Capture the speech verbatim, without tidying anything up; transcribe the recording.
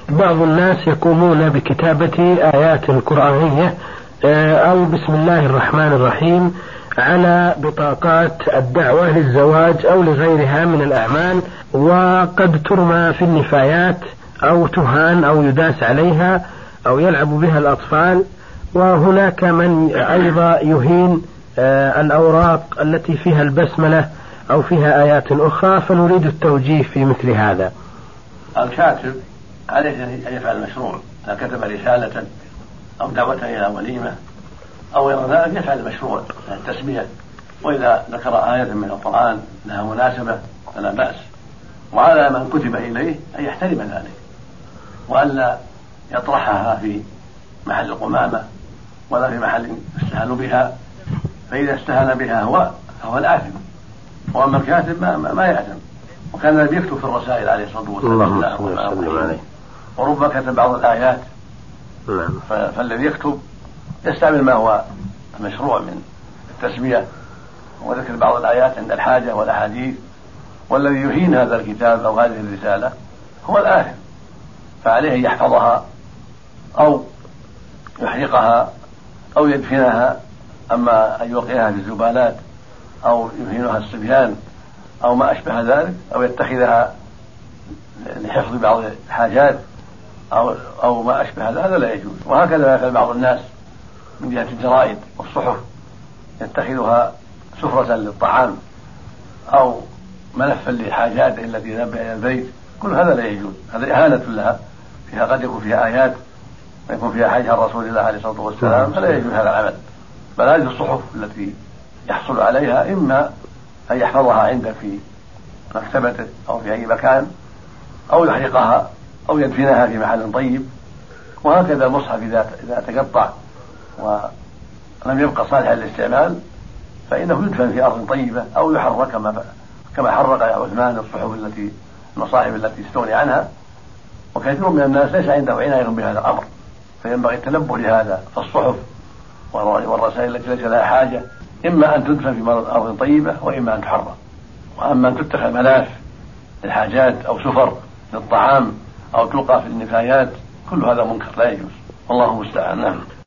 بعض الناس يقومون بكتابة آيات قرآنية أو بسم الله الرحمن الرحيم على بطاقات الدعوة للزواج أو لغيرها من الأعمال، وقد ترمى في النفايات أو تهان أو يداس عليها أو يلعب بها الأطفال. وهناك من أيضا يهين الأوراق التي فيها البسملة أو فيها آيات أخرى، فنريد التوجيه في مثل هذا. الكاتب عليه أن يفعل المشروع، إذا كتب رسالة أو دعوة إلى وليمة أو غير ذلك يفعل المشروع التسمية، وإذا ذكر آية من القرآن لها مناسبة فلا بأس، وعلى من كتب إليه أن يحترم ذلك وألا يطرحها في محل القمامة ولا في محل يستهان بها، فإذا استهان بها هو فهو الآثم، وأما الكاتب ما, ما يأثم. وكان الذي يكتب في الرسائل عليه الصلاة والسلام وربما كتب بعض الآيات، فالذي يكتب يستعمل ما هو المشروع من التسمية وذكر بعض الآيات عند الحاجة والأحاديث، والذي يهين هذا الكتاب أو هذه الرسالة هو الآثم، فعليه أن يحفظها أو يحرقها أو يدفنها، أما أن يوقعها في الزبالات أو يهينها الصبيان أو ما أشبه ذلك أو يتخذها لحفظ بعض الحاجات أو, أو ما أشبه هذا لا يجوز. وهكذا يفعل بعض الناس من جهة الجرائد والصحف، يتخذها سفرة للطعام أو ملفا لحاجاته التي ذهب إلى البيت، كل هذا لا يجوز، هذا إهانة لها، فيها قد يكون فيها آيات ويكون فيها حاجة الرسول الله عليه الصلاة والسلام، فلا يجوز هذا العمل. بل هذه الصحف التي يحصل عليها إما أن يحفظها عنده في مكتبته أو في أي مكان أو يحرقها أو يدفنها في محل طيب. وهكذا المصحف إذا تقطع ولم يبقى صالحا للاستعمال فإنه يدفن في أرض طيبة أو يحرق كما كما حرق عثمان الصحف التي المصاحف التي استغني عنها. وكثير من الناس ليس عنده عناية بهذا الأمر، فينبغي التنبه لهذا. فالصحف والرسائل التي ليس لها حاجة إما أن تدفن في أرض طيبة وإما أن تحرق. وأما أن تتخذ ملاف للحاجات أو سفر للطعام أو تلقى في النفايات كل هذا منكر لا يجوز، والله المستعان.